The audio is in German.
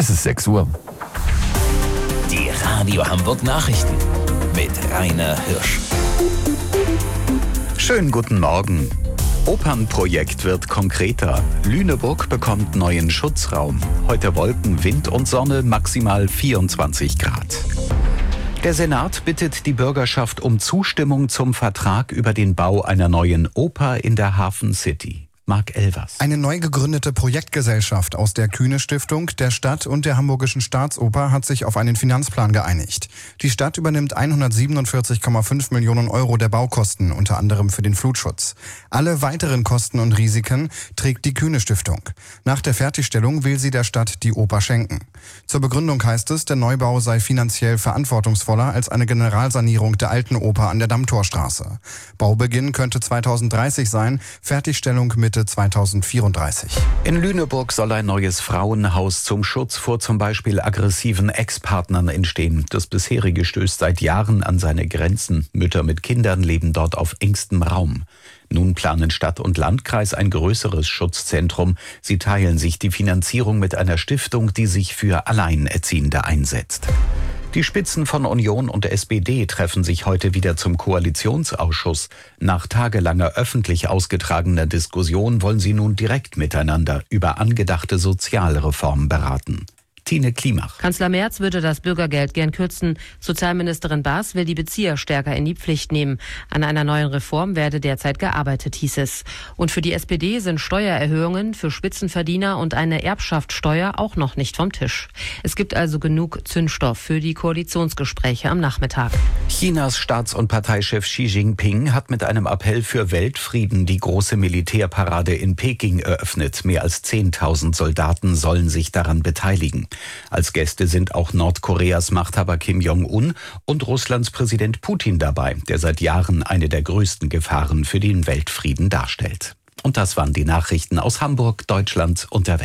Es ist 6 Uhr. Die Radio Hamburg Nachrichten mit Rainer Hirsch. Schönen guten Morgen. Opernprojekt wird konkreter. Lüneburg bekommt neuen Schutzraum. Heute Wolken, Wind und Sonne, maximal 24 Grad. Der Senat bittet die Bürgerschaft um Zustimmung zum Vertrag über den Bau einer neuen Oper in der Hafen City. Marc Elvers. Eine neu gegründete Projektgesellschaft aus der Kühne-Stiftung, der Stadt und der Hamburgischen Staatsoper hat sich auf einen Finanzplan geeinigt. Die Stadt übernimmt 147,5 Millionen Euro der Baukosten, unter anderem für den Flutschutz. Alle weiteren Kosten und Risiken trägt die Kühne-Stiftung. Nach der Fertigstellung will sie der Stadt die Oper schenken. Zur Begründung heißt es, der Neubau sei finanziell verantwortungsvoller als eine Generalsanierung der alten Oper an der Dammtorstraße. Baubeginn könnte 2030 sein, Fertigstellung Mitte 2034. In Lüneburg soll ein neues Frauenhaus zum Schutz vor zum Beispiel aggressiven Ex-Partnern entstehen. Das bisherige stößt seit Jahren an seine Grenzen. Mütter mit Kindern leben dort auf engstem Raum. Nun planen Stadt und Landkreis ein größeres Schutzzentrum. Sie teilen sich die Finanzierung mit einer Stiftung, die sich für Alleinerziehende einsetzt. Die Spitzen von Union und SPD treffen sich heute wieder zum Koalitionsausschuss. Nach tagelanger öffentlich ausgetragener Diskussion wollen sie nun direkt miteinander über angedachte Sozialreformen beraten. Tine Klimach. Kanzler Merz würde das Bürgergeld gern kürzen. Sozialministerin Baas will die Bezieher stärker in die Pflicht nehmen. An einer neuen Reform werde derzeit gearbeitet, hieß es. Und für die SPD sind Steuererhöhungen für Spitzenverdiener und eine Erbschaftssteuer auch noch nicht vom Tisch. Es gibt also genug Zündstoff für die Koalitionsgespräche am Nachmittag. Chinas Staats- und Parteichef Xi Jinping hat mit einem Appell für Weltfrieden die große Militärparade in Peking eröffnet. Mehr als 10.000 Soldaten sollen sich daran beteiligen. Als Gäste sind auch Nordkoreas Machthaber Kim Jong-un und Russlands Präsident Putin dabei, der seit Jahren eine der größten Gefahren für den Weltfrieden darstellt. Und das waren die Nachrichten aus Hamburg, Deutschland und der Welt.